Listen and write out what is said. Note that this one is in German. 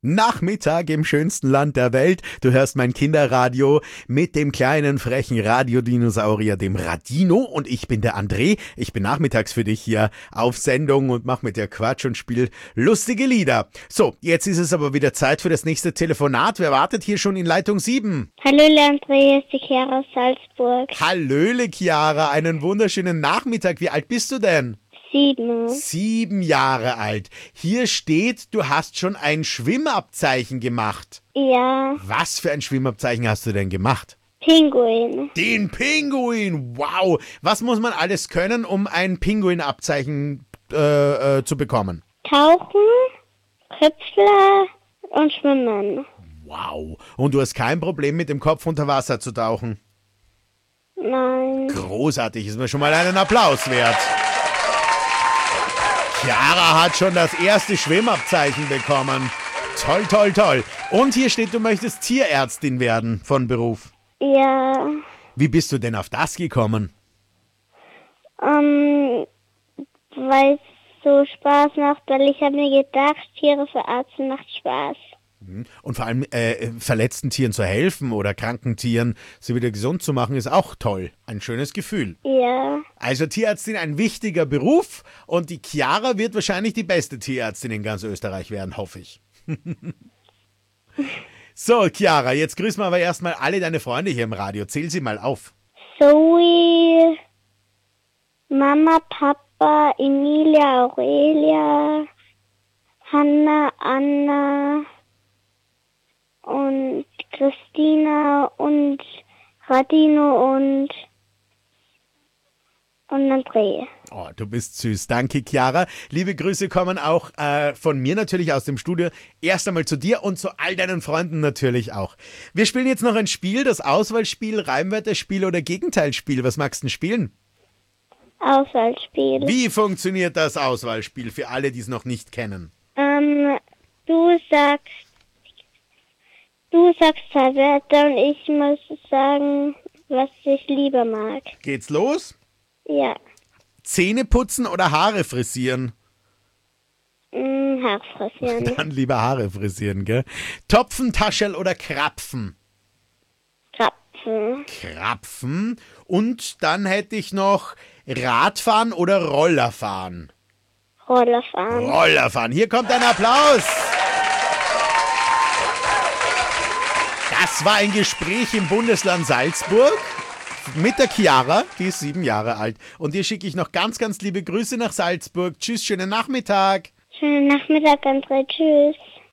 Nachmittag im schönsten Land der Welt. Du hörst mein Kinderradio mit dem kleinen frechen Radiodinosaurier, dem Radino, und ich bin der André. Ich bin nachmittags für dich hier auf Sendung und mach mit dir Quatsch und spiel lustige Lieder. So, jetzt ist es aber wieder Zeit für das nächste Telefonat. Wer wartet hier schon in Leitung 7? Hallöle André, ist die Chiara aus Salzburg. Hallöle Chiara, einen wunderschönen Nachmittag. Wie alt bist du denn? 7. 7 Jahre alt. Hier steht, du hast schon ein Schwimmabzeichen gemacht. Ja, Was für ein Schwimmabzeichen hast du denn gemacht? Pinguin. Den Pinguin, wow. Was muss man alles können, um ein Pinguinabzeichen zu bekommen? Tauchen, Köpfler und Schwimmen. Wow. Und du hast kein Problem mit dem Kopf unter Wasser zu tauchen? Nein. Großartig, ist mir schon mal einen Applaus wert. Chiara hat schon das erste Schwimmabzeichen bekommen. Toll, toll, toll. Und hier steht, du möchtest Tierärztin werden von Beruf. Ja, Wie bist du denn auf das gekommen? weil es so Spaß macht, weil ich habe mir gedacht, Tiere verarzten macht Spaß. Und vor allem verletzten Tieren zu helfen oder kranken Tieren, sie wieder gesund zu machen, ist auch toll. Ein schönes Gefühl. Ja, Also Tierärztin, ein wichtiger Beruf, und die Chiara wird wahrscheinlich die beste Tierärztin in ganz Österreich werden, hoffe ich. So, Chiara, jetzt grüßen wir aber erstmal alle deine Freunde hier im Radio. Zähl sie mal auf. Zoe, Mama, Papa, Emilia, Aurelia, Hanna, Anna und Christina und Radino und André. Oh, du bist süß. Danke, Chiara. Liebe Grüße kommen auch von mir natürlich aus dem Studio. Erst einmal zu dir und zu all deinen Freunden natürlich auch. Wir spielen jetzt noch ein Spiel, das Auswahlspiel, Reimwörterspiel oder Gegenteilspiel. Was magst du denn spielen? Auswahlspiel. Wie funktioniert das Auswahlspiel für alle, die es noch nicht kennen? Du sagst 2 Wörter und ich muss sagen, was ich lieber mag. Geht's los? Ja, Zähne putzen oder Haare frisieren? Haar frisieren. Dann lieber Haare frisieren, gell? Topfen, Taschel oder Krapfen? Krapfen. Krapfen. Und dann hätte ich noch Radfahren oder Rollerfahren? Rollerfahren. Rollerfahren. Hier kommt ein Applaus. Das war ein Gespräch im Bundesland Salzburg mit der Chiara, die ist 7 Jahre alt. Und dir schicke ich noch ganz, ganz liebe Grüße nach Salzburg. Tschüss, schönen Nachmittag. Schönen Nachmittag, André. Tschüss.